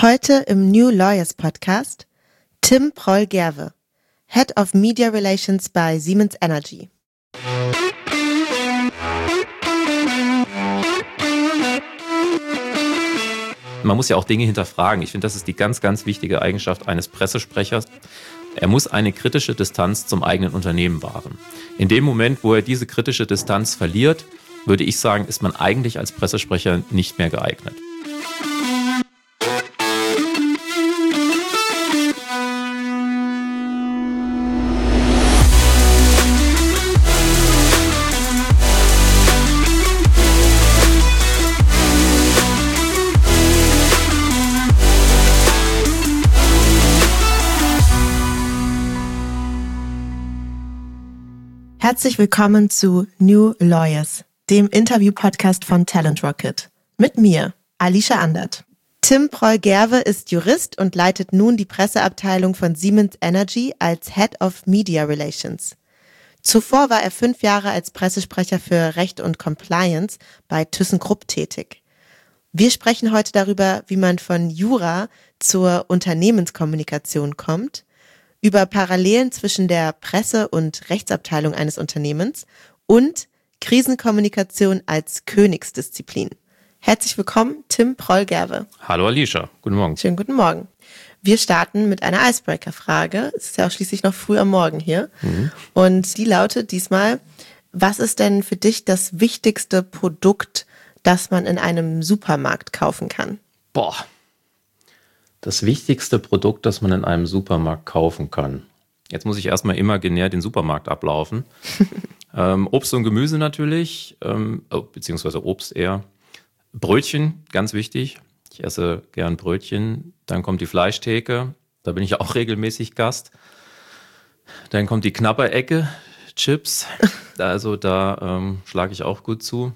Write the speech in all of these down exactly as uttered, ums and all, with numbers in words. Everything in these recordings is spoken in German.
Heute im New Lawyers Podcast Tim Proll-Gerwe, Head of Media Relations bei Siemens Energy. Man muss ja auch Dinge hinterfragen. Ich finde, das ist die ganz, ganz wichtige Eigenschaft eines Pressesprechers. Er muss eine kritische Distanz zum eigenen Unternehmen wahren. In dem Moment, wo er diese kritische Distanz verliert, würde ich sagen, ist man eigentlich als Pressesprecher nicht mehr geeignet. Herzlich willkommen zu New Lawyers, dem Interview-Podcast von Talent Rocket. Mit mir, Alicia Andert. Tim Proll-Gerwe ist Jurist und leitet nun die Presseabteilung von Siemens Energy als Head of Media Relations. Zuvor war er fünf Jahre als Pressesprecher für Recht und Compliance bei ThyssenKrupp tätig. Wir sprechen heute darüber, wie man von Jura zur Unternehmenskommunikation kommt, über Parallelen zwischen der Presse- und Rechtsabteilung eines Unternehmens und Krisenkommunikation als Königsdisziplin. Herzlich willkommen, Tim Proll-Gerwe. Hallo Alicia, guten Morgen. Schönen guten Morgen. Wir starten mit einer Icebreaker-Frage. Es ist ja auch schließlich noch früh am Morgen hier. Mhm. Und die lautet diesmal: Was ist denn für dich das wichtigste Produkt, das man in einem Supermarkt kaufen kann? Boah. Das wichtigste Produkt, das man in einem Supermarkt kaufen kann. Jetzt muss ich erstmal imaginär den Supermarkt ablaufen. ähm, Obst und Gemüse natürlich, ähm, beziehungsweise Obst eher. Brötchen, ganz wichtig. Ich esse gern Brötchen. Dann kommt die Fleischtheke, da bin ich auch regelmäßig Gast. Dann kommt die Knabberecke, Chips. Also da ähm, schlage ich auch gut zu.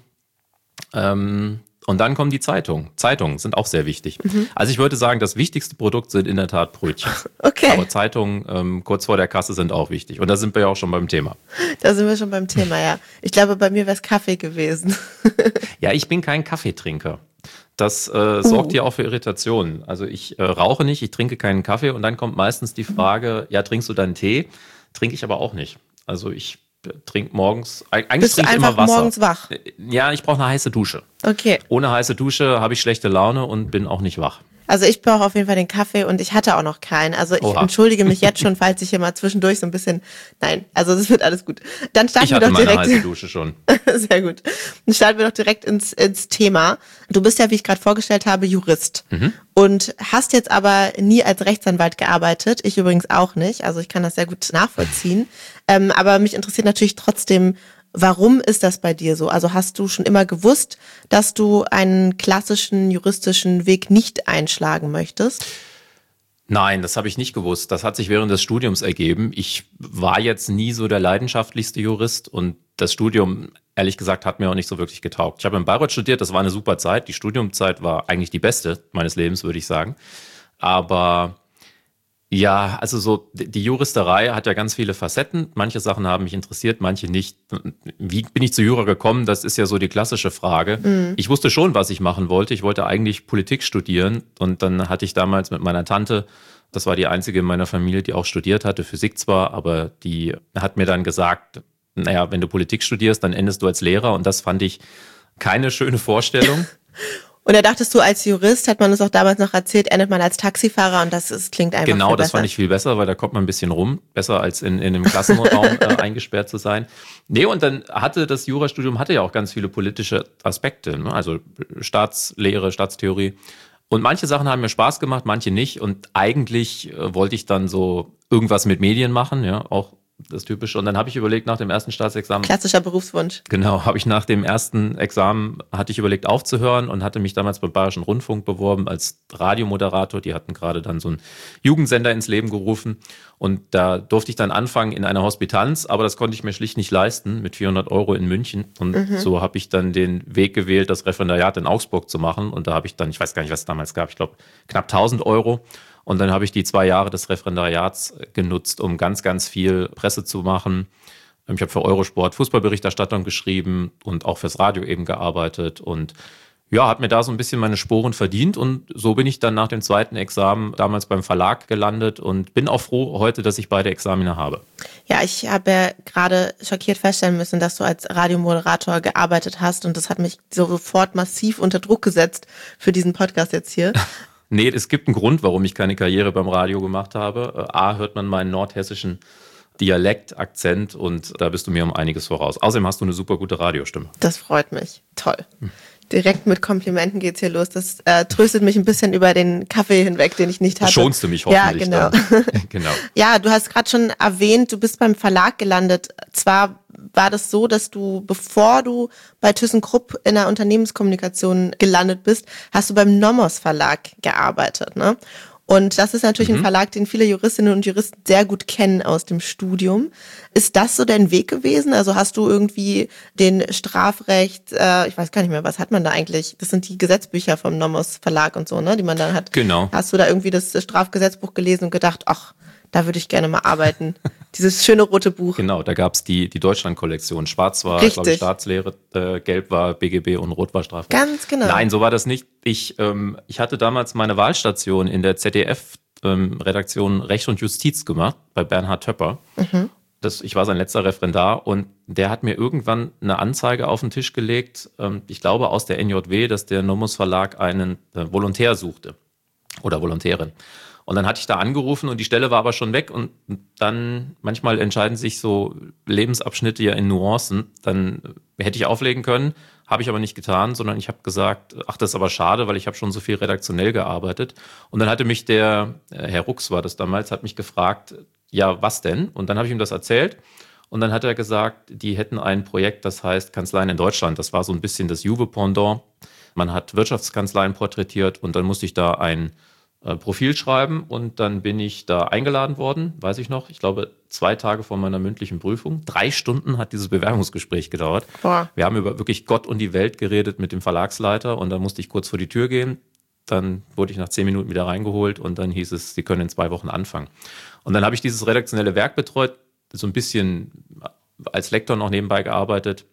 Ähm, Und dann kommen die Zeitungen. Zeitungen sind auch sehr wichtig. Mhm. Also ich würde sagen, das wichtigste Produkt sind in der Tat Brötchen. Okay. Aber Zeitungen ähm, kurz vor der Kasse sind auch wichtig. Und da sind wir ja auch schon beim Thema. Da sind wir schon beim Thema, ja. Ich glaube, bei mir wäre es Kaffee gewesen. Ja, ich bin kein Kaffeetrinker. Das äh, sorgt ja uh. auch für Irritationen. Also ich äh, rauche nicht, ich trinke keinen Kaffee. Und dann kommt meistens die Frage, ja, trinkst du dann Tee? Trinke ich aber auch nicht. Also ich trink morgens, eigentlich Bist trinke du ich immer Wasser. Morgens wach? Ja, ich brauche eine heiße Dusche. Okay. Ohne heiße Dusche habe ich schlechte Laune und bin auch nicht wach. Also ich brauche auf jeden Fall den Kaffee und ich hatte auch noch keinen. Also ich Oha. entschuldige mich jetzt schon, falls ich hier mal zwischendurch so ein bisschen, nein, also das wird alles gut. Dann starten ich wir hatte doch direkt. Meine heiße Dusche schon. Sehr gut. Dann starten wir doch direkt ins, ins Thema. Du bist ja, wie ich gerade vorgestellt habe, Jurist mhm. und hast jetzt aber nie als Rechtsanwalt gearbeitet. Ich übrigens auch nicht. Also ich kann das sehr gut nachvollziehen. ähm, aber mich interessiert natürlich trotzdem, warum ist das bei dir so? Also hast du schon immer gewusst, dass du einen klassischen juristischen Weg nicht einschlagen möchtest? Nein, das habe ich nicht gewusst. Das hat sich während des Studiums ergeben. Ich war jetzt nie so der leidenschaftlichste Jurist und das Studium, ehrlich gesagt, hat mir auch nicht so wirklich getaugt. Ich habe in Bayreuth studiert, das war eine super Zeit. Die Studiumzeit war eigentlich die beste meines Lebens, würde ich sagen. Aber ja, also so die Juristerei hat ja ganz viele Facetten. Manche Sachen haben mich interessiert, manche nicht. Wie bin ich zu Jura gekommen? Das ist ja so die klassische Frage. Mhm. Ich wusste schon, was ich machen wollte. Ich wollte eigentlich Politik studieren und dann hatte ich damals mit meiner Tante, das war die einzige in meiner Familie, die auch studiert hatte, Physik zwar, aber die hat mir dann gesagt, naja, wenn du Politik studierst, dann endest du als Lehrer und das fand ich keine schöne Vorstellung. Und da dachtest du, als Jurist, hat man uns auch damals noch erzählt, endet man als Taxifahrer und das ist, klingt einfach Genau, viel das besser. Fand ich viel besser, weil da kommt man ein bisschen rum. Besser als in, in einem Klassenraum äh, eingesperrt zu sein. Nee, und dann hatte das Jurastudium hatte ja auch ganz viele politische Aspekte, ne? Also Staatslehre, Staatstheorie. Und manche Sachen haben mir Spaß gemacht, manche nicht. Und eigentlich äh, wollte ich dann so irgendwas mit Medien machen, ja, auch das Typische. Und dann habe ich überlegt, nach dem ersten Staatsexamen. Klassischer Berufswunsch. Genau, habe ich nach dem ersten Examen, hatte ich überlegt aufzuhören und hatte mich damals beim Bayerischen Rundfunk beworben als Radiomoderator. Die hatten gerade dann so einen Jugendsender ins Leben gerufen. Und da durfte ich dann anfangen in einer Hospitanz, aber das konnte ich mir schlicht nicht leisten mit vierhundert Euro in München. Und mhm. so habe ich dann den Weg gewählt, das Referendariat in Augsburg zu machen. Und da habe ich dann, ich weiß gar nicht, was es damals gab, ich glaube knapp tausend Euro. Und dann habe ich die zwei Jahre des Referendariats genutzt, um ganz, ganz viel Presse zu machen. Ich habe für Eurosport Fußballberichterstattung geschrieben und auch fürs Radio eben gearbeitet. Und ja, habe mir da so ein bisschen meine Sporen verdient und so bin ich dann nach dem zweiten Examen damals beim Verlag gelandet und bin auch froh heute, dass ich beide Examina habe. Ja, ich habe ja gerade schockiert feststellen müssen, dass du als Radiomoderator gearbeitet hast und das hat mich sofort massiv unter Druck gesetzt für diesen Podcast jetzt hier. Nee, es gibt einen Grund, warum ich keine Karriere beim Radio gemacht habe. A, hört man meinen nordhessischen Dialekt, Akzent und da bist du mir um einiges voraus. Außerdem hast du eine super gute Radiostimme. Das freut mich. Toll. Hm. Direkt mit Komplimenten geht's hier los. Das äh, tröstet mich ein bisschen über den Kaffee hinweg, den ich nicht hatte. Schonst du mich hoffentlich. Ja, genau. genau. Ja, du hast gerade schon erwähnt, du bist beim Verlag gelandet. Zwar war das so, dass du, bevor du bei ThyssenKrupp in der Unternehmenskommunikation gelandet bist, hast du beim Nomos Verlag gearbeitet, ne? Und das ist natürlich mhm. ein Verlag, den viele Juristinnen und Juristen sehr gut kennen aus dem Studium. Ist das so dein Weg gewesen? Also hast du irgendwie den Strafrecht, äh, ich weiß gar nicht mehr, was hat man da eigentlich? Das sind die Gesetzbücher vom Nomos Verlag und so, ne, die man dann hat. Genau. Hast du da irgendwie das Strafgesetzbuch gelesen und gedacht, ach, da würde ich gerne mal arbeiten. Dieses schöne rote Buch. Genau, da gab es die, die Deutschland-Kollektion. Schwarz war, glaube ich, Staatslehre, äh, Gelb war B G B und Rot war Strafrecht. Ganz genau. Nein, so war das nicht. Ich, ähm, ich hatte damals meine Wahlstation in der Z D F-Redaktion ähm, Recht und Justiz gemacht, bei Bernhard Töpper. Mhm. Das, ich war sein letzter Referendar und der hat mir irgendwann eine Anzeige auf den Tisch gelegt, ähm, ich glaube aus der N J W, dass der Nomos Verlag einen äh, Volontär suchte oder Volontärin. Und dann hatte ich da angerufen und die Stelle war aber schon weg und dann manchmal entscheiden sich so Lebensabschnitte ja in Nuancen. Dann hätte ich auflegen können, habe ich aber nicht getan, sondern ich habe gesagt, ach, das ist aber schade, weil ich habe schon so viel redaktionell gearbeitet. Und dann hatte mich der, Herr Rux war das damals, hat mich gefragt, ja, was denn? Und dann habe ich ihm das erzählt. Und dann hat er gesagt, die hätten ein Projekt, das heißt Kanzleien in Deutschland. Das war so ein bisschen das Juve-Pendant. Man hat Wirtschaftskanzleien porträtiert und dann musste ich da ein Profil schreiben und dann bin ich da eingeladen worden, weiß ich noch, ich glaube zwei Tage vor meiner mündlichen Prüfung. Drei Stunden hat dieses Bewerbungsgespräch gedauert. Boah. Wir haben über wirklich Gott und die Welt geredet mit dem Verlagsleiter und dann musste ich kurz vor die Tür gehen. Dann wurde ich nach zehn Minuten wieder reingeholt und dann hieß es, Sie können in zwei Wochen anfangen. Und dann habe ich dieses redaktionelle Werk betreut, so ein bisschen als Lektor noch nebenbei gearbeitet.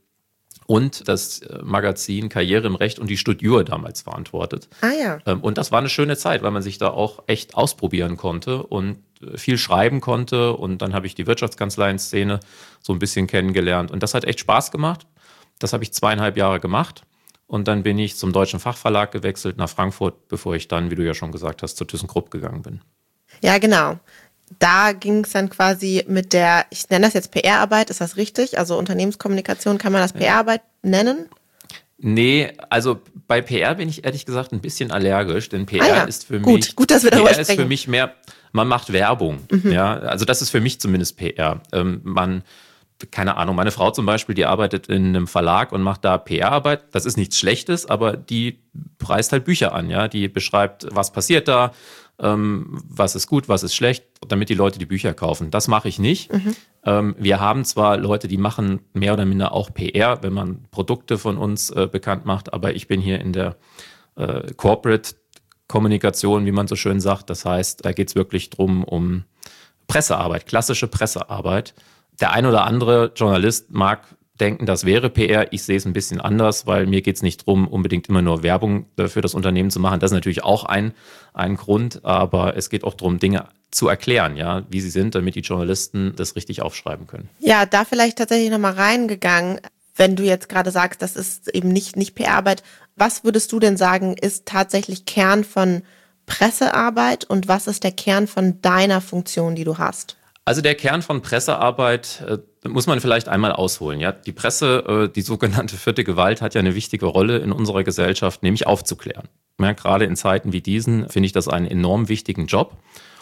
Und das Magazin Karriere im Recht und die Studiur damals verantwortet. Ah ja. Und das war eine schöne Zeit, weil man sich da auch echt ausprobieren konnte und viel schreiben konnte. Und dann habe ich die Wirtschaftskanzleien-Szene so ein bisschen kennengelernt. Und das hat echt Spaß gemacht. Das habe ich zweieinhalb Jahre gemacht. Und dann bin ich zum Deutschen Fachverlag gewechselt nach Frankfurt, bevor ich dann, wie du ja schon gesagt hast, zur ThyssenKrupp gegangen bin. Ja, genau. Da ging es dann quasi mit der, ich nenne das jetzt P R-Arbeit, ist das richtig? Also Unternehmenskommunikation, kann man das P R-Arbeit nennen? Nee, also bei P R bin ich ehrlich gesagt ein bisschen allergisch, denn P R ah ja, ist für gut, mich gut, dass wir darüber P R sprechen. ist für mich mehr, man macht Werbung. Mhm. Ja, also das ist für mich zumindest P R. Ähm, man keine Ahnung, meine Frau zum Beispiel, die arbeitet in einem Verlag und macht da P R-Arbeit. Das ist nichts Schlechtes, aber die preist halt Bücher an, ja. Die beschreibt, was passiert da, ähm, was ist gut, was ist schlecht, damit die Leute die Bücher kaufen. Das mache ich nicht. Mhm. Ähm, wir haben zwar Leute, die machen mehr oder minder auch P R, wenn man Produkte von uns äh, bekannt macht, aber ich bin hier in der äh, Corporate-Kommunikation, wie man so schön sagt. Das heißt, da geht es wirklich drum um Pressearbeit, klassische Pressearbeit. Der ein oder andere Journalist mag denken, das wäre P R. Ich sehe es ein bisschen anders, weil mir geht es nicht darum, unbedingt immer nur Werbung für das Unternehmen zu machen. Das ist natürlich auch ein, ein Grund, aber es geht auch darum, Dinge zu erklären, ja, wie sie sind, damit die Journalisten das richtig aufschreiben können. Ja, da vielleicht tatsächlich nochmal reingegangen, wenn du jetzt gerade sagst, das ist eben nicht, nicht P R-Arbeit. Was würdest du denn sagen, ist tatsächlich Kern von Pressearbeit und was ist der Kern von deiner Funktion, die du hast? Also der Kern von Pressearbeit äh, muss man vielleicht einmal ausholen. Ja? Die Presse, äh, die sogenannte vierte Gewalt, hat ja eine wichtige Rolle in unserer Gesellschaft, nämlich aufzuklären. Ja, gerade in Zeiten wie diesen finde ich das einen enorm wichtigen Job.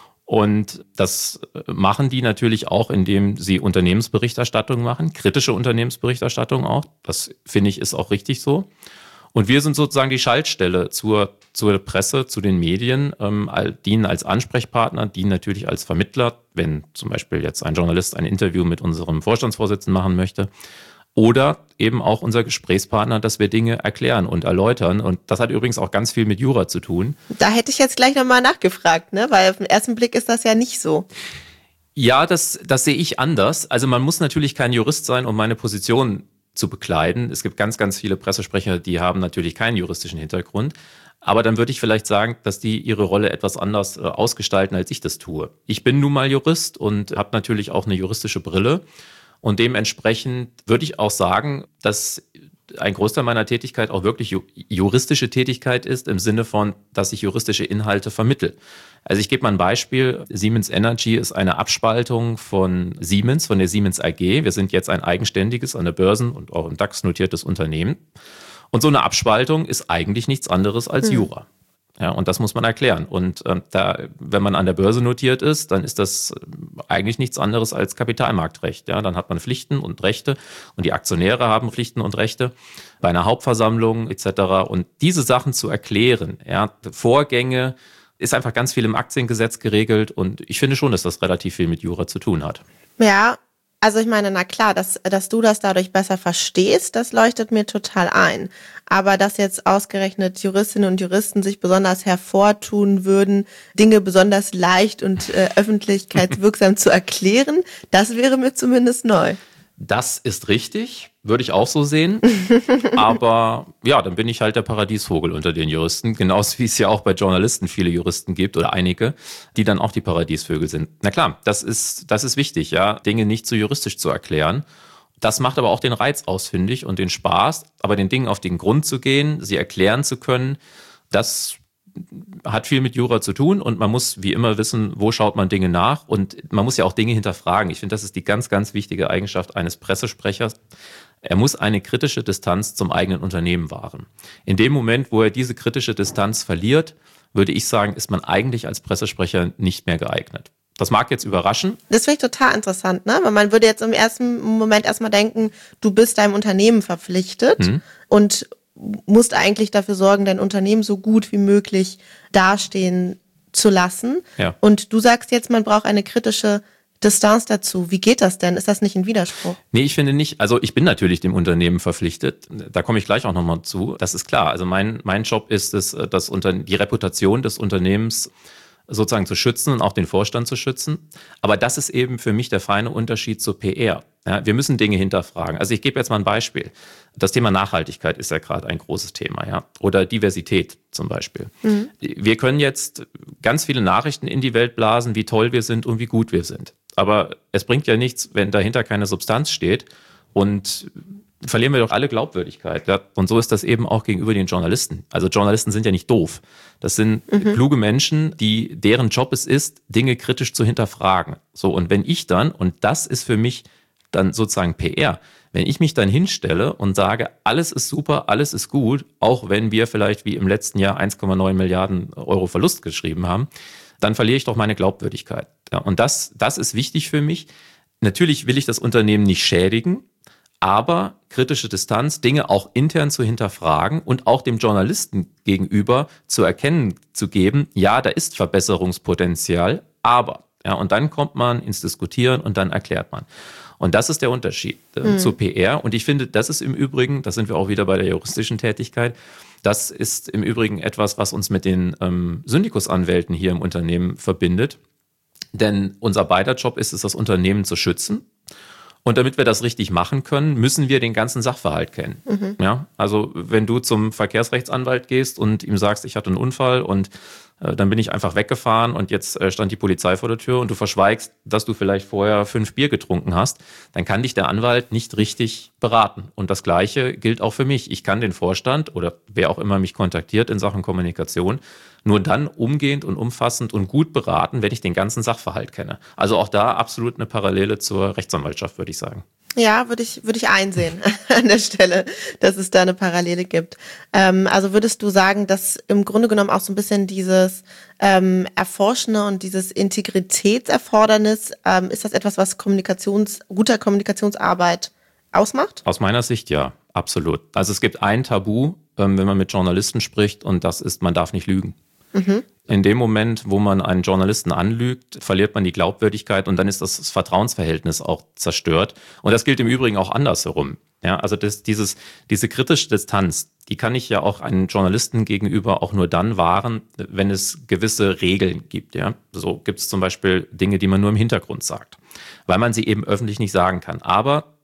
Und das machen die natürlich auch, indem sie Unternehmensberichterstattung machen, kritische Unternehmensberichterstattung auch. Das finde ich ist auch richtig so. Und wir sind sozusagen die Schaltstelle zur, zur Presse, zu den Medien, ähm, dienen als Ansprechpartner, dienen natürlich als Vermittler, wenn zum Beispiel jetzt ein Journalist ein Interview mit unserem Vorstandsvorsitzenden machen möchte. Oder eben auch unser Gesprächspartner, dass wir Dinge erklären und erläutern. Und das hat übrigens auch ganz viel mit Jura zu tun. Da hätte ich jetzt gleich nochmal nachgefragt, ne? Weil auf den ersten Blick ist das ja nicht so. Ja, das, das sehe ich anders. Also man muss natürlich kein Jurist sein, um meine Position zu bekleiden. Es gibt ganz, ganz viele Pressesprecher, die haben natürlich keinen juristischen Hintergrund. Aber dann würde ich vielleicht sagen, dass die ihre Rolle etwas anders äh, ausgestalten, als ich das tue. Ich bin nun mal Jurist und habe natürlich auch eine juristische Brille. Und dementsprechend würde ich auch sagen, dass ein Großteil meiner Tätigkeit auch wirklich ju- juristische Tätigkeit ist, im Sinne von, dass ich juristische Inhalte vermittle. Also ich gebe mal ein Beispiel. Siemens Energy ist eine Abspaltung von Siemens, von der Siemens A G. Wir sind jetzt ein eigenständiges, an der Börsen und auch im DAX notiertes Unternehmen. Und so eine Abspaltung ist eigentlich nichts anderes als Jura. Ja, und das muss man erklären. Und ähm, da, wenn man an der Börse notiert ist, dann ist das eigentlich nichts anderes als Kapitalmarktrecht. Ja, dann hat man Pflichten und Rechte und die Aktionäre haben Pflichten und Rechte bei einer Hauptversammlung et cetera. Und diese Sachen zu erklären, ja, Vorgänge, ist einfach ganz viel im Aktiengesetz geregelt. Und ich finde schon, dass das relativ viel mit Jura zu tun hat. Ja, also ich meine, na klar, dass, dass du das dadurch besser verstehst, das leuchtet mir total ein. Aber dass jetzt ausgerechnet Juristinnen und Juristen sich besonders hervortun würden, Dinge besonders leicht und äh, öffentlichkeitswirksam zu erklären, das wäre mir zumindest neu. Das ist richtig, würde ich auch so sehen. Aber ja, dann bin ich halt der Paradiesvogel unter den Juristen. Genauso wie es ja auch bei Journalisten viele Juristen gibt oder einige, die dann auch die Paradiesvögel sind. Na klar, das ist, das ist wichtig, ja, Dinge nicht zu juristisch zu erklären. Das macht aber auch den Reiz aus, finde ich, und den Spaß. Aber den Dingen auf den Grund zu gehen, sie erklären zu können, das hat viel mit Jura zu tun und man muss wie immer wissen, wo schaut man Dinge nach und man muss ja auch Dinge hinterfragen. Ich finde, das ist die ganz, ganz wichtige Eigenschaft eines Pressesprechers. Er muss eine kritische Distanz zum eigenen Unternehmen wahren. In dem Moment, wo er diese kritische Distanz verliert, würde ich sagen, ist man eigentlich als Pressesprecher nicht mehr geeignet. Das mag jetzt überraschen. Das finde ich total interessant, ne? Weil man würde jetzt im ersten Moment erstmal denken, du bist deinem Unternehmen verpflichtet hm. und musst eigentlich dafür sorgen, dein Unternehmen so gut wie möglich dastehen zu lassen. Ja. Und du sagst jetzt, man braucht eine kritische Distanz dazu. Wie geht das denn? Ist das nicht ein Widerspruch? Nee, ich finde nicht. Also ich bin natürlich dem Unternehmen verpflichtet. Da komme ich gleich auch nochmal zu. Das ist klar. Also mein, mein Job ist es, das unter, die Reputation des Unternehmens sozusagen zu schützen und auch den Vorstand zu schützen. Aber das ist eben für mich der feine Unterschied zu P R. Ja, wir müssen Dinge hinterfragen. Also ich gebe jetzt mal ein Beispiel. Das Thema Nachhaltigkeit ist ja gerade ein großes Thema, ja. Oder Diversität zum Beispiel. Mhm. Wir können jetzt ganz viele Nachrichten in die Welt blasen, wie toll wir sind und wie gut wir sind. Aber es bringt ja nichts, wenn dahinter keine Substanz steht. Und verlieren wir doch alle Glaubwürdigkeit. Ja? Und so ist das eben auch gegenüber den Journalisten. Also Journalisten sind ja nicht doof. Das sind mhm. kluge Menschen, die deren Job es ist, Dinge kritisch zu hinterfragen. So, und wenn ich dann, und das ist für mich dann sozusagen P R, wenn ich mich dann hinstelle und sage, alles ist super, alles ist gut, auch wenn wir vielleicht wie im letzten Jahr eins Komma neun Milliarden Euro Verlust geschrieben haben, dann verliere ich doch meine Glaubwürdigkeit. Ja, und das, das ist wichtig für mich. Natürlich will ich das Unternehmen nicht schädigen, aber kritische Distanz, Dinge auch intern zu hinterfragen und auch dem Journalisten gegenüber zu erkennen zu geben, ja, da ist Verbesserungspotenzial, aber. Ja, und dann kommt man ins Diskutieren und dann erklärt man. Und das ist der Unterschied äh, mhm. zu P R. Und ich finde, das ist im Übrigen, da sind wir auch wieder bei der juristischen Tätigkeit, das ist im Übrigen etwas, was uns mit den ähm, Syndikusanwälten hier im Unternehmen verbindet. Denn unser beider Job ist es, das Unternehmen zu schützen. Und damit wir das richtig machen können, müssen wir den ganzen Sachverhalt kennen. Mhm. Ja, also wenn du zum Verkehrsrechtsanwalt gehst und ihm sagst, ich hatte einen Unfall und äh, dann bin ich einfach weggefahren und jetzt äh, stand die Polizei vor der Tür und du verschweigst, dass du vielleicht vorher fünf Bier getrunken hast, dann kann dich der Anwalt nicht richtig beraten. Und das Gleiche gilt auch für mich. Ich kann den Vorstand oder wer auch immer mich kontaktiert in Sachen Kommunikation nur dann umgehend und umfassend und gut beraten, wenn ich den ganzen Sachverhalt kenne. Also auch da absolut eine Parallele zur Rechtsanwaltschaft, würde ich sagen. Ja, würde ich, würde ich einsehen an der Stelle, dass es da eine Parallele gibt. Ähm, also würdest du sagen, dass im Grunde genommen auch so ein bisschen dieses ähm, Erforschende und dieses Integritätserfordernis, ähm, ist das etwas, was Kommunikations, guter Kommunikationsarbeit ausmacht? Aus meiner Sicht ja, absolut. Also es gibt ein Tabu, ähm, wenn man mit Journalisten spricht, und das ist, man darf nicht lügen. Mhm. In dem Moment, wo man einen Journalisten anlügt, verliert man die Glaubwürdigkeit und dann ist das Vertrauensverhältnis auch zerstört. Und das gilt im Übrigen auch andersherum. Ja, also das, dieses, diese kritische Distanz, die kann ich ja auch einem Journalisten gegenüber auch nur dann wahren, wenn es gewisse Regeln gibt. Ja, so gibt es zum Beispiel Dinge, die man nur im Hintergrund sagt, weil man sie eben öffentlich nicht sagen kann. Aber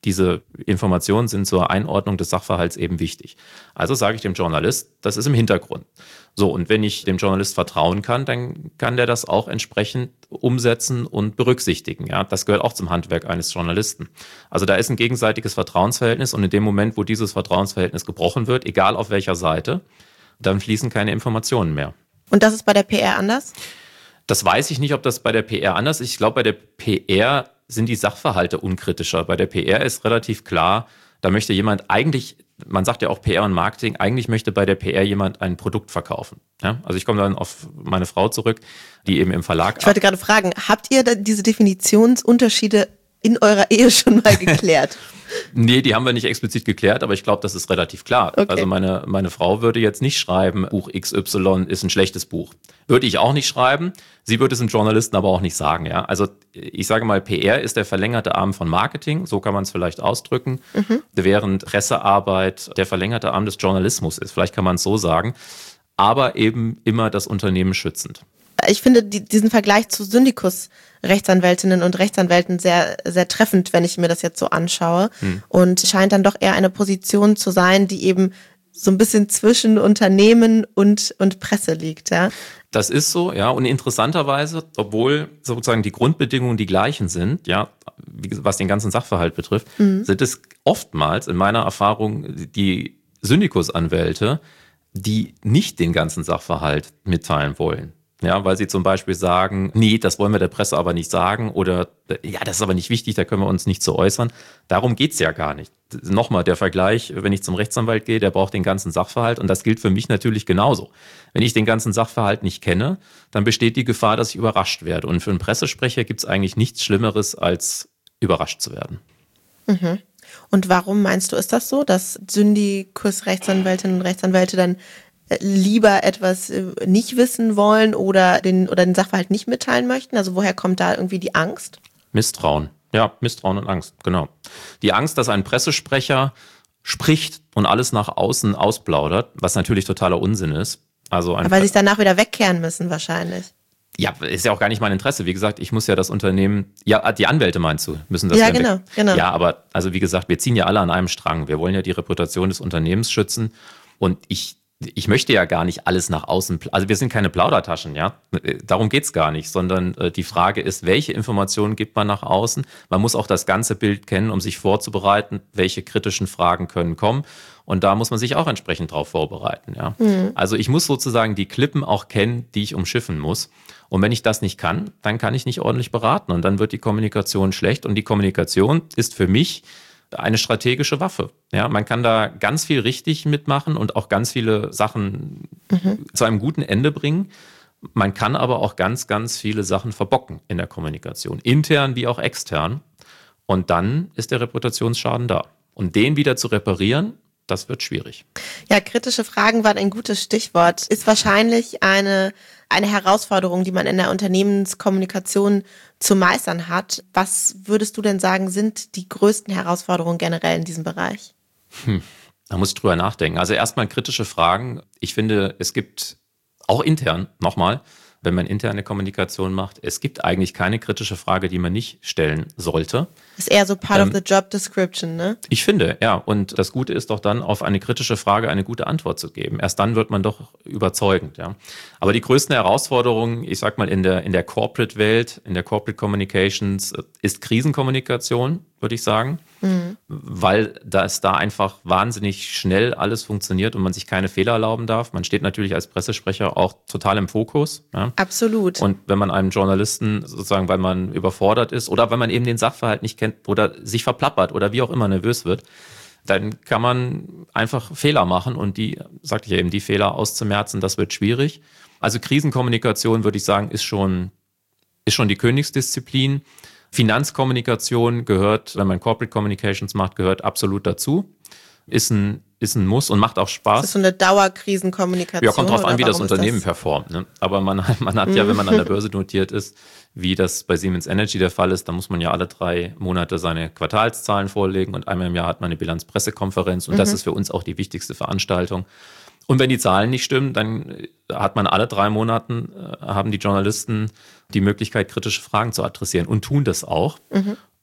diese Informationen sind zur Einordnung des Sachverhalts eben wichtig. Also sage ich dem Journalist, das ist im Hintergrund. So, und wenn ich dem Journalist vertrauen kann, dann kann der das auch entsprechend umsetzen und berücksichtigen. Ja, das gehört auch zum Handwerk eines Journalisten. Also da ist ein gegenseitiges Vertrauensverhältnis und in dem Moment, wo dieses Vertrauensverhältnis gebrochen wird, egal auf welcher Seite, dann fließen keine Informationen mehr. Und das ist bei der P R anders? Das weiß ich nicht, ob das bei der P R anders ist. Ich glaube, bei der P R sind die Sachverhalte unkritischer. Bei der P R ist relativ klar, da möchte jemand eigentlich, man sagt ja auch P R und Marketing, eigentlich möchte bei der P R jemand ein Produkt verkaufen. Ja? Also ich komme dann auf meine Frau zurück, die eben im Verlag... Ich wollte gerade fragen, habt ihr diese Definitionsunterschiede in eurer Ehe schon mal geklärt? Nee, die haben wir nicht explizit geklärt, aber ich glaube, das ist relativ klar. Okay. Also meine, meine Frau würde jetzt nicht schreiben, Buch X Y ist ein schlechtes Buch. Würde ich auch nicht schreiben. Sie würde es einem Journalisten aber auch nicht sagen. Ja? Also ich sage mal, P R ist der verlängerte Arm von Marketing, so kann man es vielleicht ausdrücken, mhm. während Pressearbeit der verlängerte Arm des Journalismus ist. Vielleicht kann man es so sagen, aber eben immer das Unternehmen schützend. Ich finde die, diesen Vergleich zu Syndikus-Rechtsanwältinnen und Rechtsanwälten sehr, sehr treffend, wenn ich mir das jetzt so anschaue. Hm. Und scheint dann doch eher eine Position zu sein, die eben so ein bisschen zwischen Unternehmen und, und Presse liegt. Ja? Das ist so, ja. Und interessanterweise, obwohl sozusagen die Grundbedingungen die gleichen sind, ja, was den ganzen Sachverhalt betrifft, mhm. sind es oftmals in meiner Erfahrung die Syndikusanwälte, die nicht den ganzen Sachverhalt mitteilen wollen. Ja, weil sie zum Beispiel sagen, nee, das wollen wir der Presse aber nicht sagen oder ja, das ist aber nicht wichtig, da können wir uns nicht zu äußern. Darum geht's ja gar nicht. Nochmal der Vergleich, wenn ich zum Rechtsanwalt gehe, der braucht den ganzen Sachverhalt und das gilt für mich natürlich genauso. Wenn ich den ganzen Sachverhalt nicht kenne, dann besteht die Gefahr, dass ich überrascht werde. Und für einen Pressesprecher gibt's eigentlich nichts Schlimmeres, als überrascht zu werden. Mhm. Und warum meinst du, ist das so, dass Syndikus-Rechtsanwältinnen und Rechtsanwälte dann lieber etwas nicht wissen wollen oder den, oder den Sachverhalt nicht mitteilen möchten? Also woher kommt da irgendwie die Angst? Misstrauen. Ja, Misstrauen und Angst, genau. Die Angst, dass ein Pressesprecher spricht und alles nach außen ausplaudert, was natürlich totaler Unsinn ist. Also ein Aber weil sie es danach wieder wegkehren müssen wahrscheinlich. Ja, ist ja auch gar nicht mein Interesse. Wie gesagt, ich muss ja das Unternehmen, ja, die Anwälte meinst du, müssen das ja, ja genau, weg. genau. Ja, aber also wie gesagt, wir ziehen ja alle an einem Strang. Wir wollen ja die Reputation des Unternehmens schützen und ich Ich möchte ja gar nicht alles nach außen, also wir sind keine Plaudertaschen, ja, darum geht's gar nicht, sondern äh, die Frage ist, welche Informationen gibt man nach außen? Man muss auch das ganze Bild kennen, um sich vorzubereiten, welche kritischen Fragen können kommen und da muss man sich auch entsprechend drauf vorbereiten, ja. Mhm. Also ich muss sozusagen die Klippen auch kennen, die ich umschiffen muss und wenn ich das nicht kann, dann kann ich nicht ordentlich beraten und dann wird die Kommunikation schlecht und die Kommunikation ist für mich eine strategische Waffe. Ja, man kann da ganz viel richtig mitmachen und auch ganz viele Sachen mhm. zu einem guten Ende bringen. Man kann aber auch ganz, ganz viele Sachen verbocken in der Kommunikation, intern wie auch extern. Und dann ist der Reputationsschaden da. Und den wieder zu reparieren, das wird schwierig. Ja, kritische Fragen waren ein gutes Stichwort. Ist wahrscheinlich eine, eine Herausforderung, die man in der Unternehmenskommunikation zu meistern hat. Was würdest du denn sagen, sind die größten Herausforderungen generell in diesem Bereich? Hm, da muss ich drüber nachdenken. Also erstmal kritische Fragen. Ich finde, es gibt auch intern, nochmal, wenn man interne Kommunikation macht, es gibt eigentlich keine kritische Frage, die man nicht stellen sollte. Ist eher so part ähm, of the job description, ne? Ich finde, ja. Und das Gute ist doch dann, auf eine kritische Frage eine gute Antwort zu geben. Erst dann wird man doch überzeugend, ja. Aber die größten Herausforderungen, ich sag mal, in der, in der Corporate-Welt, in der Corporate Communications, ist Krisenkommunikation, würde ich sagen. Mhm. Weil das da einfach wahnsinnig schnell alles funktioniert und man sich keine Fehler erlauben darf. Man steht natürlich als Pressesprecher auch total im Fokus. Ja. Absolut. Und wenn man einem Journalisten sozusagen, weil man überfordert ist oder weil man eben den Sachverhalt nicht kennt oder sich verplappert oder wie auch immer nervös wird, dann kann man einfach Fehler machen und die, sagte ich ja eben, die Fehler auszumerzen, das wird schwierig. Also Krisenkommunikation, würde ich sagen, ist schon, ist schon die Königsdisziplin. Finanzkommunikation gehört, wenn man Corporate Communications macht, gehört absolut dazu. Ist ein, ist ein Muss und macht auch Spaß. Das ist so eine Dauerkrisenkommunikation. Ja, kommt drauf an, wie das Unternehmen das? performt. Ne? Aber man, man hat ja, wenn man an der Börse notiert ist, wie das bei Siemens Energy der Fall ist, da muss man ja alle drei Monate seine Quartalszahlen vorlegen und einmal im Jahr hat man eine Bilanzpressekonferenz und mhm. das ist für uns auch die wichtigste Veranstaltung. Und wenn die Zahlen nicht stimmen, dann hat man alle drei Monaten, äh, haben die Journalisten die Möglichkeit, kritische Fragen zu adressieren und tun das auch. Mhm.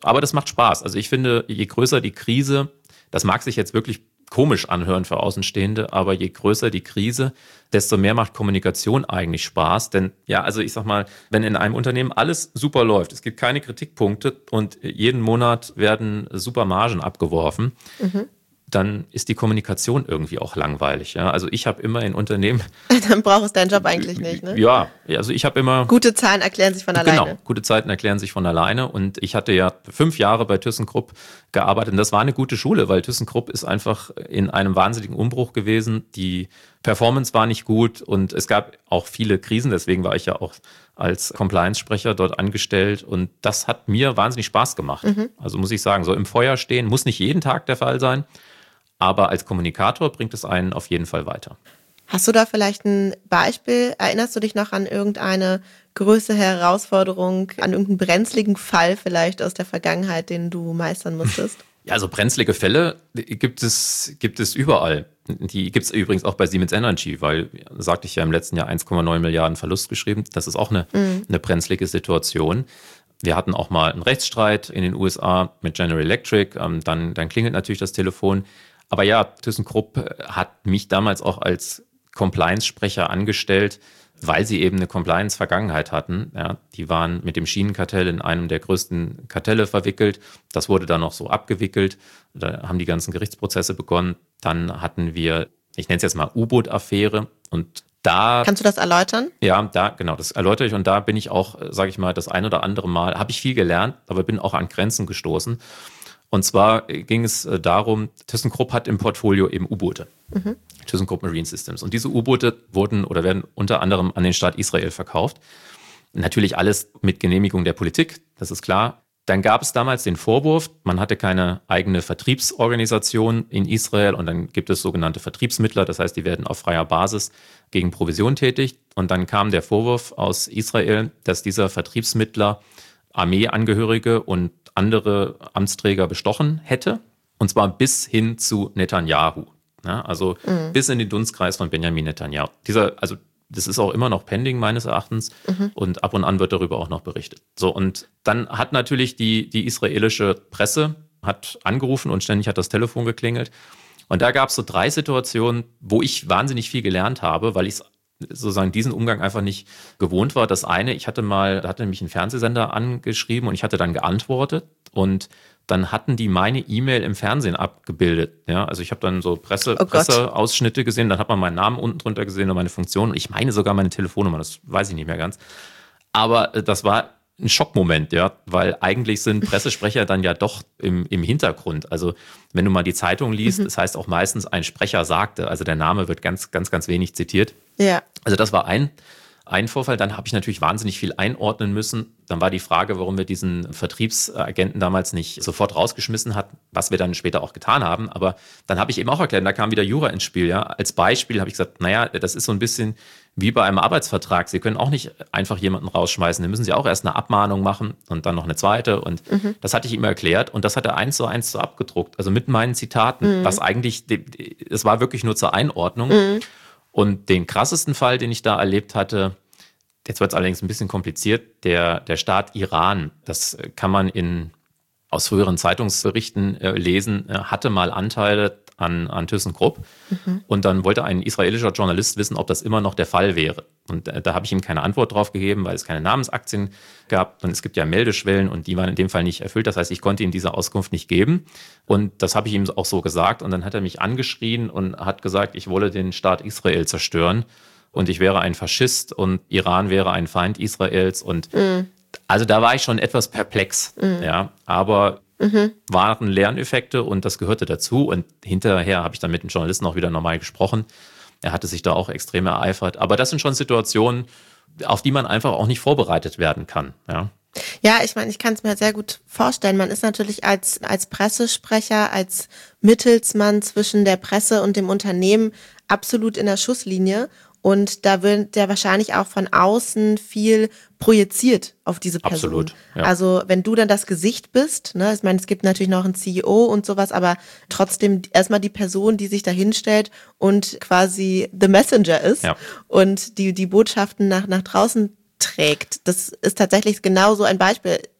Aber das macht Spaß. Also ich finde, je größer die Krise, das mag sich jetzt wirklich komisch anhören für Außenstehende, aber je größer die Krise, desto mehr macht Kommunikation eigentlich Spaß. Denn ja, also ich sag mal, wenn in einem Unternehmen alles super läuft, es gibt keine Kritikpunkte und jeden Monat werden super Margen abgeworfen, mhm. dann ist die Kommunikation irgendwie auch langweilig. Ja? Also ich habe immer in Unternehmen... Dann brauchst du deinen Job eigentlich nicht, ne? Ja, also ich habe immer... Gute Zahlen erklären sich von alleine. Genau, gute Zeiten erklären sich von alleine. Und ich hatte ja fünf Jahre bei ThyssenKrupp gearbeitet. Und das war eine gute Schule, weil ThyssenKrupp ist einfach in einem wahnsinnigen Umbruch gewesen. Die Performance war nicht gut und es gab auch viele Krisen. Deswegen war ich ja auch als Compliance-Sprecher dort angestellt. Und das hat mir wahnsinnig Spaß gemacht. Mhm. Also muss ich sagen, so im Feuer stehen muss nicht jeden Tag der Fall sein. Aber als Kommunikator bringt es einen auf jeden Fall weiter. Hast du da vielleicht ein Beispiel? Erinnerst du dich noch an irgendeine größere Herausforderung, an irgendeinen brenzligen Fall vielleicht aus der Vergangenheit, den du meistern musstest? Ja, also brenzlige Fälle gibt es, gibt es überall. Die gibt es übrigens auch bei Siemens Energy, weil, sagte ich ja, im letzten Jahr eins Komma neun Milliarden Verlust geschrieben. Das ist auch eine, mhm. eine brenzlige Situation. Wir hatten auch mal einen Rechtsstreit in den U S A mit General Electric. Dann, dann klingelt natürlich das Telefon. Aber ja, ThyssenKrupp hat mich damals auch als Compliance-Sprecher angestellt, weil sie eben eine Compliance-Vergangenheit hatten. Ja, die waren mit dem Schienenkartell in einem der größten Kartelle verwickelt. Das wurde dann noch so abgewickelt. Da haben die ganzen Gerichtsprozesse begonnen. Dann hatten wir, ich nenne es jetzt mal U-Boot-Affäre. Und da... Kannst du das erläutern? Ja, da, genau, das erläutere ich. Und da bin ich auch, sage ich mal, das ein oder andere Mal, habe ich viel gelernt, aber bin auch an Grenzen gestoßen. Und zwar ging es darum, ThyssenKrupp hat im Portfolio eben U-Boote, mhm. ThyssenKrupp Marine Systems. Und diese U-Boote wurden oder werden unter anderem an den Staat Israel verkauft. Natürlich alles mit Genehmigung der Politik, das ist klar. Dann gab es damals den Vorwurf, man hatte keine eigene Vertriebsorganisation in Israel und dann gibt es sogenannte Vertriebsmittler, das heißt, die werden auf freier Basis gegen Provision tätig. Und dann kam der Vorwurf aus Israel, dass dieser Vertriebsmittler Armeeangehörige und andere Amtsträger bestochen hätte, und zwar bis hin zu Netanyahu, ja, also mhm. bis in den Dunstkreis von Benjamin Netanyahu. Dieser, also das ist auch immer noch pending meines Erachtens mhm. und ab und an wird darüber auch noch berichtet. So, und dann hat natürlich die, die israelische Presse hat angerufen und ständig hat das Telefon geklingelt. Und da gab es so drei Situationen, wo ich wahnsinnig viel gelernt habe, weil ich es sozusagen diesen Umgang einfach nicht gewohnt war. Das eine, ich hatte mal, da hatte mich ein Fernsehsender angeschrieben und ich hatte dann geantwortet und dann hatten die meine E-Mail im Fernsehen abgebildet. Ja, also ich habe dann so Presse, oh Presseausschnitte gesehen, dann hat man meinen Namen unten drunter gesehen und meine Funktion und ich meine sogar meine Telefonnummer, das weiß ich nicht mehr ganz. Aber das war ein Schockmoment, ja, weil eigentlich sind Pressesprecher dann ja doch im, im Hintergrund. Also wenn du mal die Zeitung liest, mhm. das heißt auch meistens ein Sprecher sagte, also der Name wird ganz, ganz, ganz wenig zitiert. Ja. Also das war ein, ein Vorfall. Dann habe ich natürlich wahnsinnig viel einordnen müssen. Dann war die Frage, warum wir diesen Vertriebsagenten damals nicht sofort rausgeschmissen hatten, was wir dann später auch getan haben. Aber dann habe ich eben auch erklärt, da kam wieder Jura ins Spiel. Ja. Als Beispiel habe ich gesagt, naja, das ist so ein bisschen wie bei einem Arbeitsvertrag. Sie können auch nicht einfach jemanden rausschmeißen. Da müssen Sie auch erst eine Abmahnung machen und dann noch eine zweite. Und mhm. das hatte ich ihm erklärt und das hat er eins zu eins so abgedruckt. Also mit meinen Zitaten, mhm. was eigentlich, es war wirklich nur zur Einordnung. Mhm. Und den krassesten Fall, den ich da erlebt hatte, jetzt wird es allerdings ein bisschen kompliziert, der, der Staat Iran, das kann man in, aus früheren Zeitungsberichten äh, lesen, äh, hatte mal Anteile an, an ThyssenKrupp. Mhm. Und dann wollte ein israelischer Journalist wissen, ob das immer noch der Fall wäre. Und äh, da habe ich ihm keine Antwort drauf gegeben, weil es keine Namensaktien gab. Und es gibt ja Meldeschwellen und die waren in dem Fall nicht erfüllt. Das heißt, ich konnte ihm diese Auskunft nicht geben. Und das habe ich ihm auch so gesagt. Und dann hat er mich angeschrien und hat gesagt, ich wolle den Staat Israel zerstören. Und ich wäre ein Faschist und Iran wäre ein Feind Israels. Und mhm. also da war ich schon etwas perplex. Mhm. Ja, aber mhm. waren Lerneffekte und das gehörte dazu. Und hinterher habe ich dann mit dem Journalisten auch wieder normal gesprochen. Er hatte sich da auch extrem ereifert. Aber das sind schon Situationen, auf die man einfach auch nicht vorbereitet werden kann. Ja. Ja, ich meine, ich kann es mir sehr gut vorstellen. Man ist natürlich als, als Pressesprecher, als Mittelsmann zwischen der Presse und dem Unternehmen absolut in der Schusslinie. Und da wird ja wahrscheinlich auch von außen viel projiziert auf diese Person. Absolut, ja. Also wenn du dann das Gesicht bist, ne, ich meine, es gibt natürlich noch einen C E O und sowas, aber trotzdem erstmal die Person, die sich da hinstellt und quasi the messenger ist ja. und die, die Botschaften nach, nach draußen trägt. Das ist tatsächlich genau so ein Beispiel.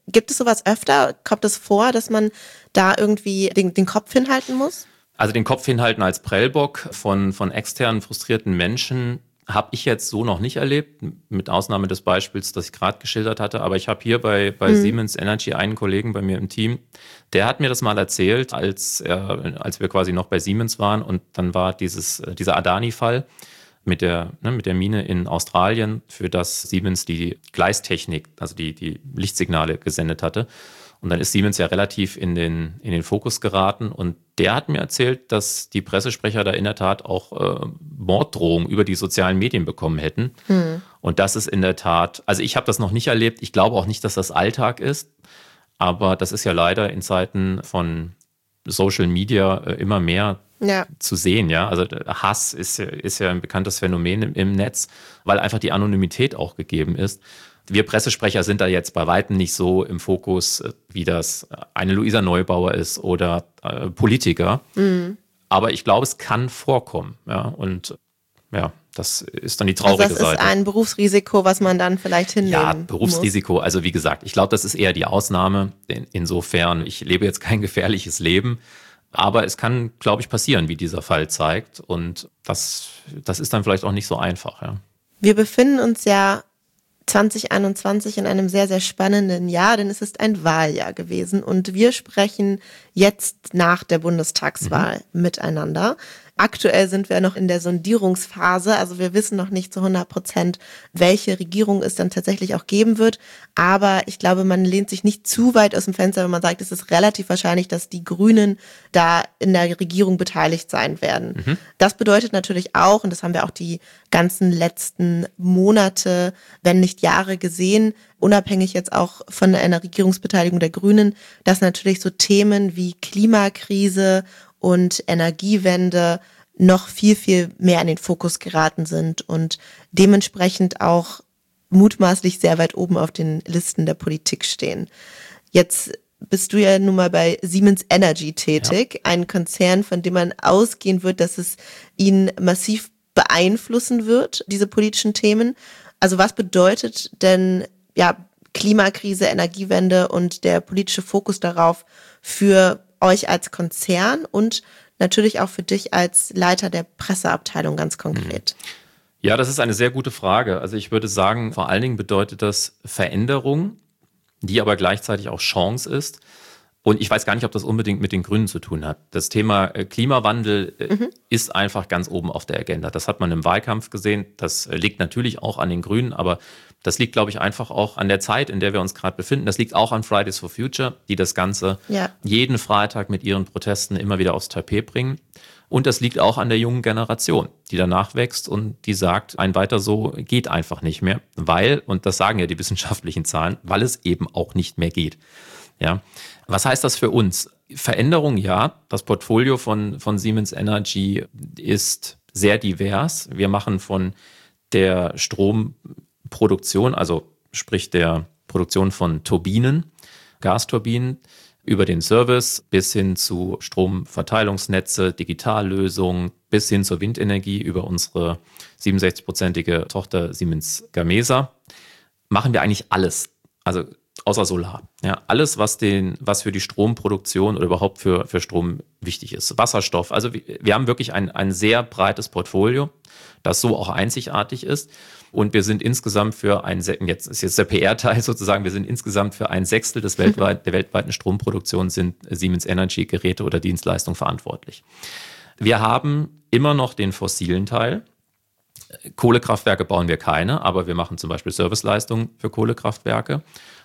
Gibt es sowas öfter? Kommt es vor, dass man da irgendwie den, den Kopf hinhalten muss? Also den Kopf hinhalten als Prellbock von, von externen, frustrierten Menschen habe ich jetzt so noch nicht erlebt, mit Ausnahme des Beispiels, das ich gerade geschildert hatte. Aber ich habe hier bei, bei mhm. Siemens Energy einen Kollegen bei mir im Team, der hat mir das mal erzählt, als, er, als wir quasi noch bei Siemens waren. Und dann war dieses, dieser Adani-Fall mit der, ne, mit der Mine in Australien, für das Siemens die Gleistechnik, also die, die Lichtsignale gesendet hatte. Und dann ist Siemens ja relativ in den, in den Fokus geraten. Und der hat mir erzählt, dass die Pressesprecher da in der Tat auch äh, Morddrohungen über die sozialen Medien bekommen hätten. Hm. Und das ist in der Tat, also ich habe das noch nicht erlebt. Ich glaube auch nicht, dass das Alltag ist. Aber das ist ja leider in Zeiten von Social Media äh, immer mehr ja. zu sehen. Ja? Also Hass ist, ist ja ein bekanntes Phänomen im, im Netz, weil einfach die Anonymität auch gegeben ist. Wir Pressesprecher sind da jetzt bei weitem nicht so im Fokus, wie das eine Luisa Neubauer ist oder äh, Politiker. Mhm. Aber ich glaube, es kann vorkommen. Ja? Und ja, das ist dann die traurige Seite. Also das ist Seite. ein Berufsrisiko, was man dann vielleicht hinnehmen Ja, Berufsrisiko. Muss. Also wie gesagt, ich glaube, das ist eher die Ausnahme. In, insofern, ich lebe jetzt kein gefährliches Leben. Aber es kann, glaube ich, passieren, wie dieser Fall zeigt. Und das, das ist dann vielleicht auch nicht so einfach. Ja. Wir befinden uns ja zwanzig einundzwanzig in einem sehr, sehr spannenden Jahr, denn es ist ein Wahljahr gewesen und wir sprechen jetzt nach der Bundestagswahl mhm. miteinander. Aktuell sind wir noch in der Sondierungsphase, also wir wissen noch nicht zu hundert Prozent, welche Regierung es dann tatsächlich auch geben wird, aber ich glaube, man lehnt sich nicht zu weit aus dem Fenster, wenn man sagt, es ist relativ wahrscheinlich, dass die Grünen da in der Regierung beteiligt sein werden. Mhm. Das bedeutet natürlich auch, und das haben wir auch die ganzen letzten Monate, wenn nicht Jahre gesehen, unabhängig jetzt auch von einer Regierungsbeteiligung der Grünen, dass natürlich so Themen wie Klimakrise und Energiewende noch viel, viel mehr in den Fokus geraten sind und dementsprechend auch mutmaßlich sehr weit oben auf den Listen der Politik stehen. Jetzt bist du ja nun mal bei Siemens Energy tätig, ja. Ein Konzern, von dem man ausgehen wird, dass es ihn massiv beeinflussen wird, diese politischen Themen. Also was bedeutet denn ja Klimakrise, Energiewende und der politische Fokus darauf für euch als Konzern und natürlich auch für dich als Leiter der Presseabteilung ganz konkret? Ja, das ist eine sehr gute Frage. Also ich würde sagen, vor allen Dingen bedeutet das Veränderung, die aber gleichzeitig auch Chance ist. Und ich weiß gar nicht, ob das unbedingt mit den Grünen zu tun hat. Das Thema Klimawandel mhm. ist einfach ganz oben auf der Agenda. Das hat man im Wahlkampf gesehen. Das liegt natürlich auch an den Grünen, aber das liegt, glaube ich, einfach auch an der Zeit, in der wir uns gerade befinden. Das liegt auch an Fridays for Future, die das Ganze ja. jeden Freitag mit ihren Protesten immer wieder aufs Tapet bringen. Und das liegt auch an der jungen Generation, die danach wächst und die sagt, ein weiter so geht einfach nicht mehr, weil, und das sagen ja die wissenschaftlichen Zahlen, weil es eben auch nicht mehr geht. Ja. Was heißt das für uns? Veränderung, ja. Das Portfolio von, von Siemens Energy ist sehr divers. Wir machen von der Stromproduktion, also sprich der Produktion von Turbinen, Gasturbinen, über den Service bis hin zu Stromverteilungsnetze, Digitallösungen, bis hin zur Windenergie über unsere siebenundsechzig-prozentige Tochter Siemens Gamesa, machen wir eigentlich alles. Also außer Solar. Ja, alles, was den, was für die Stromproduktion oder überhaupt für, für Strom wichtig ist. Wasserstoff. Also wir, wir haben wirklich ein, ein sehr breites Portfolio, das so auch einzigartig ist. Und wir sind insgesamt für ein, jetzt ist jetzt der P R-Teil sozusagen, wir sind insgesamt für ein Sechstel des weltweit, der weltweiten Stromproduktion sind Siemens Energy Geräte oder Dienstleistungen verantwortlich. Wir haben immer noch den fossilen Teil. Kohlekraftwerke bauen wir keine, aber wir machen zum Beispiel Serviceleistungen für Kohlekraftwerke.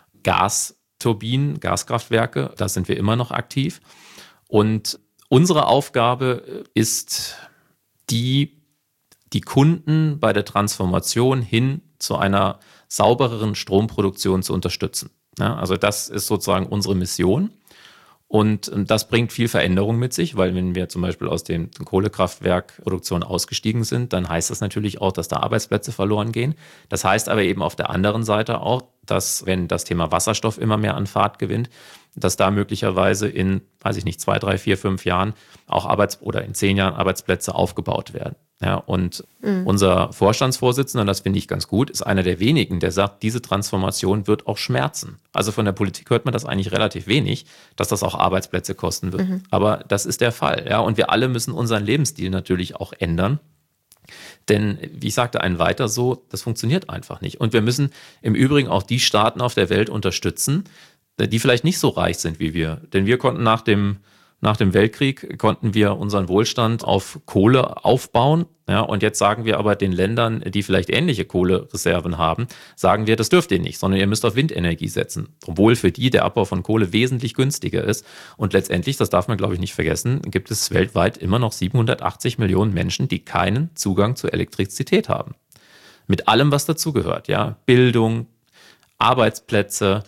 Gasturbinen, Gaskraftwerke, da sind wir immer noch aktiv. Und unsere Aufgabe ist die, die Kunden bei der Transformation hin zu einer saubereren Stromproduktion zu unterstützen. Ja, also das ist sozusagen unsere Mission. Und das bringt viel Veränderung mit sich, weil wenn wir zum Beispiel aus der Kohlekraftwerkproduktion ausgestiegen sind, dann heißt das natürlich auch, dass da Arbeitsplätze verloren gehen. Das heißt aber eben auf der anderen Seite auch, dass wenn das Thema Wasserstoff immer mehr an Fahrt gewinnt, dass da möglicherweise in, weiß ich nicht, zwei, drei, vier, fünf Jahren auch Arbeits- oder in zehn Jahren Arbeitsplätze aufgebaut werden. Ja, und mhm. unser Vorstandsvorsitzender, das finde ich ganz gut, ist einer der wenigen, der sagt, diese Transformation wird auch schmerzen. Also von der Politik hört man das eigentlich relativ wenig, dass das auch Arbeitsplätze kosten wird. Mhm. Aber das ist der Fall. Ja, und wir alle müssen unseren Lebensstil natürlich auch ändern. Denn, wie ich sagte, ein weiter so, das funktioniert einfach nicht. Und wir müssen im Übrigen auch die Staaten auf der Welt unterstützen, die vielleicht nicht so reich sind wie wir. Denn wir konnten nach dem Nach dem Weltkrieg konnten wir unseren Wohlstand auf Kohle aufbauen. Ja, und jetzt sagen wir aber den Ländern, die vielleicht ähnliche Kohlereserven haben, sagen wir, das dürft ihr nicht, sondern ihr müsst auf Windenergie setzen. Obwohl für die der Abbau von Kohle wesentlich günstiger ist. Und letztendlich, das darf man glaube ich nicht vergessen, gibt es weltweit immer noch siebenhundertachtzig Millionen Menschen, die keinen Zugang zur Elektrizität haben. Mit allem, was dazugehört. Ja, Bildung, Arbeitsplätze,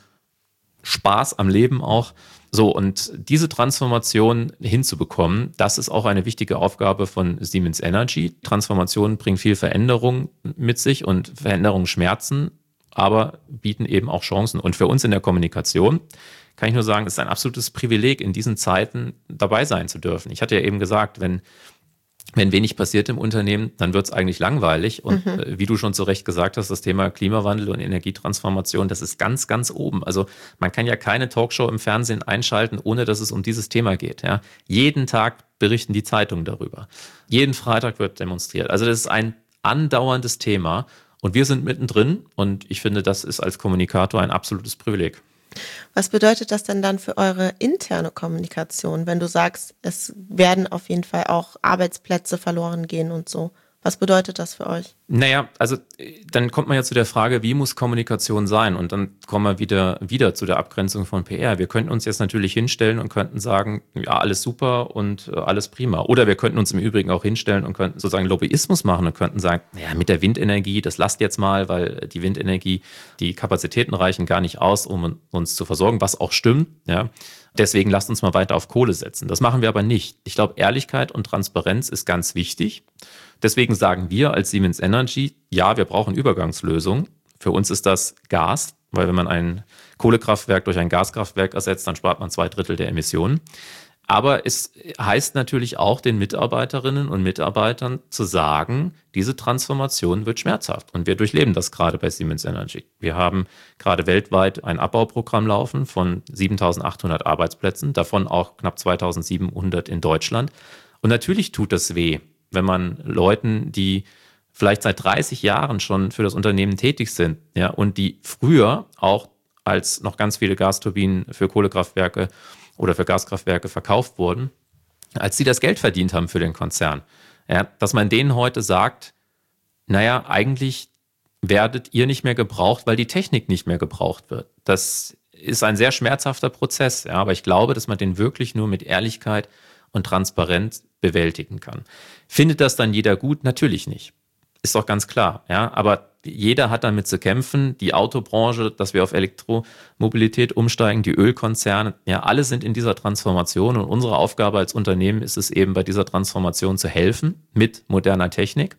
Spaß am Leben auch. So, und diese Transformation hinzubekommen, das ist auch eine wichtige Aufgabe von Siemens Energy. Transformation bringt viel Veränderung mit sich und Veränderungen schmerzen, aber bieten eben auch Chancen. Und für uns in der Kommunikation kann ich nur sagen, es ist ein absolutes Privileg, in diesen Zeiten dabei sein zu dürfen. Ich hatte ja eben gesagt, wenn Wenn wenig passiert im Unternehmen, dann wird es eigentlich langweilig. Und mhm. äh, wie du schon zu Recht gesagt hast, das Thema Klimawandel und Energietransformation, das ist ganz, ganz oben. Also man kann ja keine Talkshow im Fernsehen einschalten, ohne dass es um dieses Thema geht. Ja? Jeden Tag berichten die Zeitungen darüber. Jeden Freitag wird demonstriert. Also das ist ein andauerndes Thema. Und wir sind mittendrin. Und ich finde, das ist als Kommunikator ein absolutes Privileg. Was bedeutet das denn dann für eure interne Kommunikation, wenn du sagst, es werden auf jeden Fall auch Arbeitsplätze verloren gehen und so? Was bedeutet das für euch? Naja, also dann kommt man ja zu der Frage, wie muss Kommunikation sein? Und dann kommen wir wieder, wieder zu der Abgrenzung von P R. Wir könnten uns jetzt natürlich hinstellen und könnten sagen, ja, alles super und alles prima. Oder wir könnten uns im Übrigen auch hinstellen und könnten sozusagen Lobbyismus machen und könnten sagen, naja, mit der Windenergie, das lasst jetzt mal, weil die Windenergie, die Kapazitäten reichen gar nicht aus, um uns zu versorgen, was auch stimmt, ja. Deswegen lasst uns mal weiter auf Kohle setzen. Das machen wir aber nicht. Ich glaube, Ehrlichkeit und Transparenz ist ganz wichtig. Deswegen sagen wir als Siemens Energy, ja, wir brauchen Übergangslösungen. Für uns ist das Gas, weil wenn man ein Kohlekraftwerk durch ein Gaskraftwerk ersetzt, dann spart man zwei Drittel der Emissionen. Aber es heißt natürlich auch den Mitarbeiterinnen und Mitarbeitern zu sagen, diese Transformation wird schmerzhaft. Und wir durchleben das gerade bei Siemens Energy. Wir haben gerade weltweit ein Abbauprogramm laufen von siebentausendachthundert Arbeitsplätzen, davon auch knapp zweitausendsiebenhundert in Deutschland. Und natürlich tut das weh, wenn man Leuten, die vielleicht seit dreißig Jahren schon für das Unternehmen tätig sind, ja, und die früher auch, als noch ganz viele Gasturbinen für Kohlekraftwerke oder für Gaskraftwerke verkauft wurden, als sie das Geld verdient haben für den Konzern. Ja, dass man denen heute sagt, naja, eigentlich werdet ihr nicht mehr gebraucht, weil die Technik nicht mehr gebraucht wird. Das ist ein sehr schmerzhafter Prozess, ja, aber ich glaube, dass man den wirklich nur mit Ehrlichkeit und Transparenz bewältigen kann. Findet das dann jeder gut? Natürlich nicht. Ist doch ganz klar, ja, aber jeder hat damit zu kämpfen, die Autobranche, dass wir auf Elektromobilität umsteigen, die Ölkonzerne, ja, alle sind in dieser Transformation und unsere Aufgabe als Unternehmen ist es eben, bei dieser Transformation zu helfen mit moderner Technik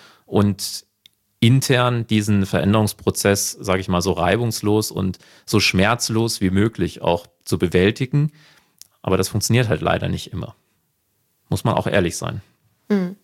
und intern diesen Veränderungsprozess, sage ich mal, so reibungslos und so schmerzlos wie möglich auch zu bewältigen. Aber das funktioniert halt leider nicht immer. Muss man auch ehrlich sein. Mhm.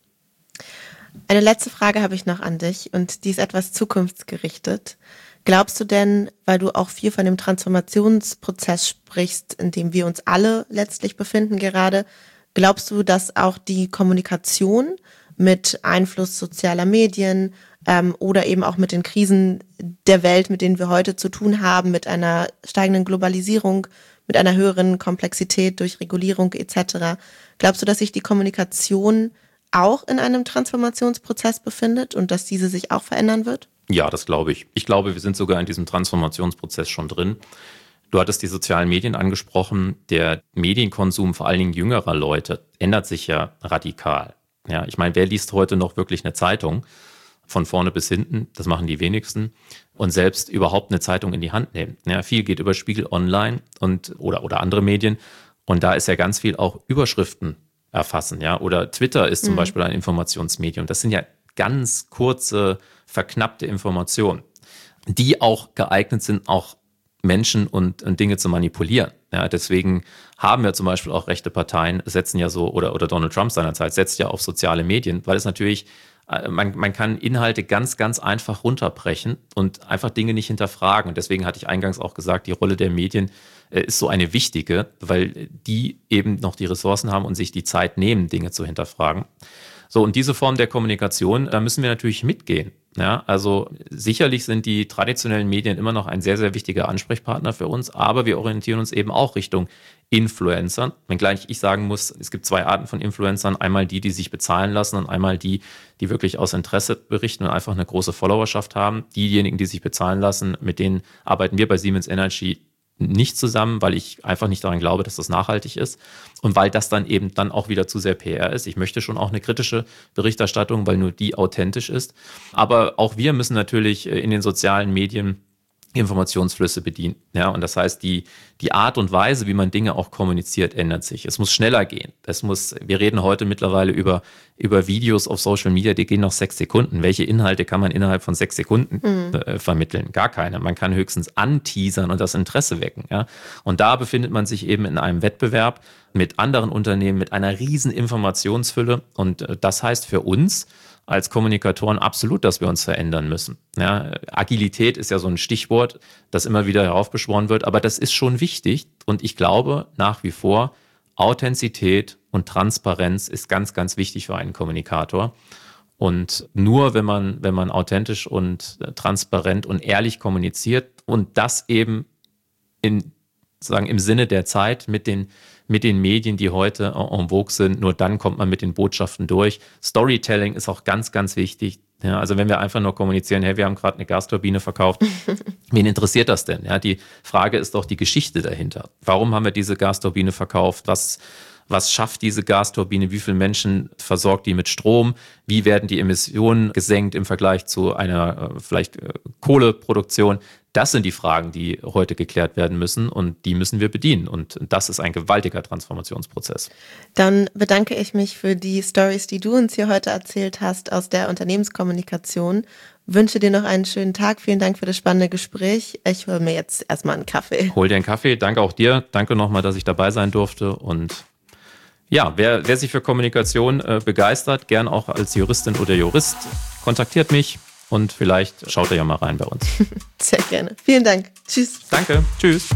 Eine letzte Frage habe ich noch an dich und die ist etwas zukunftsgerichtet. Glaubst du denn, weil du auch viel von dem Transformationsprozess sprichst, in dem wir uns alle letztlich befinden gerade, glaubst du, dass auch die Kommunikation mit Einfluss sozialer Medien ähm, oder eben auch mit den Krisen der Welt, mit denen wir heute zu tun haben, mit einer steigenden Globalisierung, mit einer höheren Komplexität durch Regulierung et cetera, glaubst du, dass sich die Kommunikation auch in einem Transformationsprozess befindet und dass diese sich auch verändern wird? Ja, das glaube ich. Ich glaube, wir sind sogar in diesem Transformationsprozess schon drin. Du hattest die sozialen Medien angesprochen. Der Medienkonsum vor allen Dingen jüngerer Leute ändert sich ja radikal. Ja, ich meine, wer liest heute noch wirklich eine Zeitung von vorne bis hinten? Das machen die wenigsten. Und selbst überhaupt eine Zeitung in die Hand nehmen. Ja, viel geht über Spiegel Online und oder, oder andere Medien. Und da ist ja ganz viel auch Überschriften erfassen, ja, oder Twitter ist zum mhm. Beispiel ein Informationsmedium. Das sind ja ganz kurze, verknappte Informationen, die auch geeignet sind, auch Menschen und, und Dinge zu manipulieren. Ja, deswegen haben ja zum Beispiel auch rechte Parteien setzen ja so, oder, oder Donald Trump seinerzeit setzt ja auf soziale Medien, weil es natürlich, man, man kann Inhalte ganz, ganz einfach runterbrechen und einfach Dinge nicht hinterfragen. Und deswegen hatte ich eingangs auch gesagt, die Rolle der Medien äh, ist so eine wichtige, weil die eben noch die Ressourcen haben und sich die Zeit nehmen, Dinge zu hinterfragen. So, und diese Form der Kommunikation, da müssen wir natürlich mitgehen. Ja, also sicherlich sind die traditionellen Medien immer noch ein sehr, sehr wichtiger Ansprechpartner für uns, aber wir orientieren uns eben auch Richtung Influencer. Wenngleich ich sagen muss, es gibt zwei Arten von Influencern. Einmal die, die sich bezahlen lassen und einmal die, die wirklich aus Interesse berichten und einfach eine große Followerschaft haben. Diejenigen, die sich bezahlen lassen, mit denen arbeiten wir bei Siemens Energy nicht zusammen, weil ich einfach nicht daran glaube, dass das nachhaltig ist und weil das dann eben dann auch wieder zu sehr P R ist. Ich möchte schon auch eine kritische Berichterstattung, weil nur die authentisch ist. Aber auch wir müssen natürlich in den sozialen Medien Informationsflüsse bedienen. Ja, und das heißt, die, die Art und Weise, wie man Dinge auch kommuniziert, ändert sich. Es muss schneller gehen. Es muss, wir reden heute mittlerweile über, über Videos auf Social Media, die gehen noch sechs Sekunden. Welche Inhalte kann man innerhalb von sechs Sekunden mhm. äh, vermitteln? Gar keine. Man kann höchstens anteasern und das Interesse wecken. Ja? Und da befindet man sich eben in einem Wettbewerb mit anderen Unternehmen, mit einer riesen Informationsfülle. Und äh, das heißt für uns, als Kommunikatoren absolut, dass wir uns verändern müssen. Ja, Agilität ist ja so ein Stichwort, das immer wieder heraufbeschworen wird, aber das ist schon wichtig und ich glaube nach wie vor, Authentizität und Transparenz ist ganz, ganz wichtig für einen Kommunikator. Und nur wenn man, wenn man authentisch und transparent und ehrlich kommuniziert und das eben in, sagen, im Sinne der Zeit mit den mit den Medien, die heute en vogue sind, nur dann kommt man mit den Botschaften durch. Storytelling ist auch ganz, ganz wichtig. Ja, also wenn wir einfach nur kommunizieren, hey, wir haben gerade eine Gasturbine verkauft, wen interessiert das denn? Ja, die Frage ist doch die Geschichte dahinter. Warum haben wir diese Gasturbine verkauft? Was, was schafft diese Gasturbine? Wie viele Menschen versorgt die mit Strom? Wie werden die Emissionen gesenkt im Vergleich zu einer äh, vielleicht äh, Kohleproduktion? Das sind die Fragen, die heute geklärt werden müssen und die müssen wir bedienen. Und das ist ein gewaltiger Transformationsprozess. Dann bedanke ich mich für die Stories, die du uns hier heute erzählt hast aus der Unternehmenskommunikation. Wünsche dir noch einen schönen Tag. Vielen Dank für das spannende Gespräch. Ich hole mir jetzt erstmal einen Kaffee. Hol dir einen Kaffee. Danke auch dir. Danke nochmal, dass ich dabei sein durfte. Und ja, wer, wer sich für Kommunikation äh, begeistert, gern auch als Juristin oder Jurist, kontaktiert mich. Und vielleicht schaut ihr ja mal rein bei uns. Sehr gerne. Vielen Dank. Tschüss. Danke. Tschüss.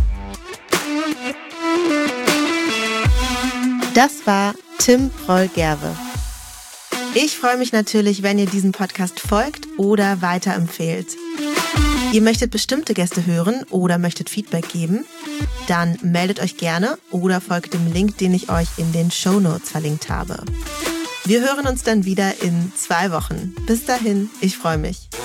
Das war Tim Proll-Gerwe. Ich freue mich natürlich, wenn ihr diesem Podcast folgt oder weiterempfehlt. Ihr möchtet bestimmte Gäste hören oder möchtet Feedback geben? Dann meldet euch gerne oder folgt dem Link, den ich euch in den Shownotes verlinkt habe. Wir hören uns dann wieder in zwei Wochen. Bis dahin, ich freue mich.